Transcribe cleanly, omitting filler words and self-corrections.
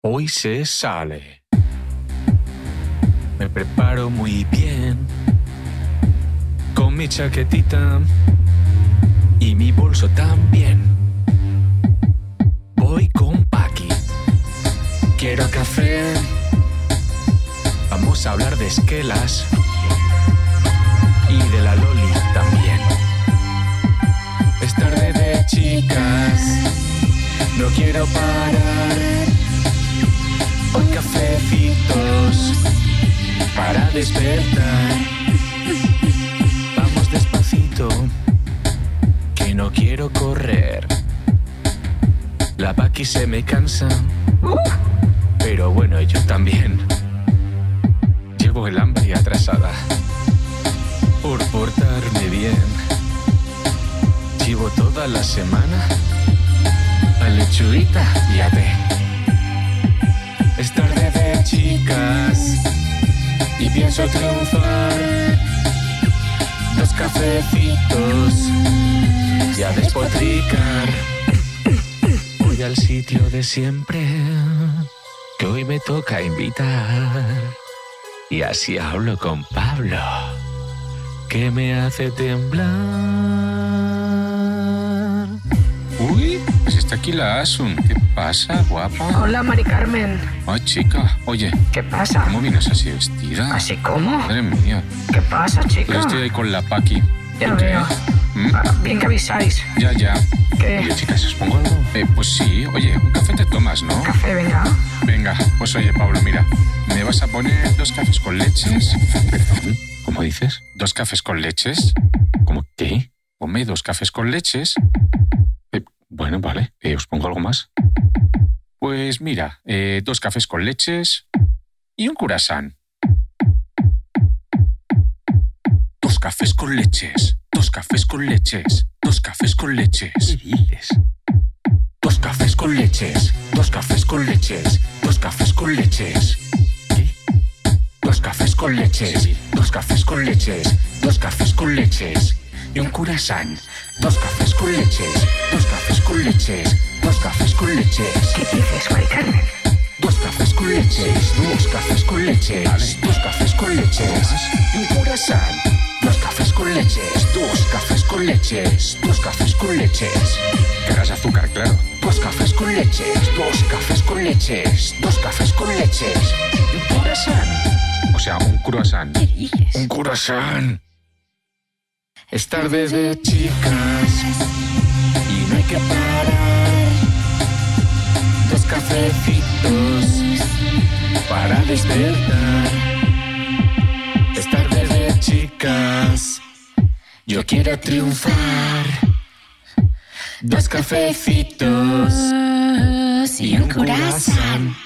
Hoy se sale. Me preparo muy bien, con mi chaquetita y mi bolso también. Voy con Paqui. Quiero café. Vamos a hablar de esquelas y de la Loli también. Es tarde de chicas, no quiero parar. Hoy cafecitos para despertar. Vamos despacito, que no quiero correr. La Paqui se me cansa, pero bueno, yo también. Llevo el hambre atrasada por portarme bien. Llevo toda la semana a lechuguita y a té. Es tarde de chicas y pienso triunfar. 2 cafecitos y a despotricar. Voy al sitio de siempre, que hoy me toca invitar. Y así hablo con Pablo, que me hace temblar. Uy, pues está aquí la Asun. ¿Qué pasa, guapa? Hola, Mari Carmen. Ay, chica, oye. ¿Qué pasa? ¿Cómo vienes así vestida? ¿Así cómo? Madre mía. ¿Qué pasa, chica? Yo estoy ahí con la Paqui. Ya lo veo. Bien que avisáis. Ya. ¿Qué? Oye, chicas, ¿os pongo algo? Pues sí, oye, un café te tomas, ¿no? Café, venga. Venga, pues oye, Pablo, mira. ¿Me vas a poner 2 cafés con leches? Perdón, ¿cómo dices? ¿2 cafés con leches? ¿Cómo qué? Ponme 2 cafés con leches. Bueno, vale. ¿Os pongo algo más? Pues mira, 2 cafés con leches y un curasán. 2 cafés con leches. 2 cafés con leches. 2 cafés con leches. ¿Qué dices? 2 cafés con leches. 2 cafés con leches. 2 cafés con leches. ¿Qué? 2 cafés con leches. 2 cafés con leches. 2 cafés con leches. Y un curasán. 2 cafés con leches. 2 cafés con leches. 2 cafés con leches. ¿Qué dices, Mari Carmen? 2 cafés con leches. 2 cafés con leches. Vale. 2 cafés con leches. Y un curasán. 2 cafés con leches. 2 cafés con leches. 2 cafés con leches. Querrás azúcar, claro. 2 cafés con leches. 2 cafés con leches. 2 cafés con leches. Y un curasán. O sea, un croissant. ¿Qué dices? Un croissant. Es tarde de chicas y no hay que parar. 2 cafecitos para despertar. Es tarde de chicas, yo quiero triunfar. 2 cafecitos y un curasán.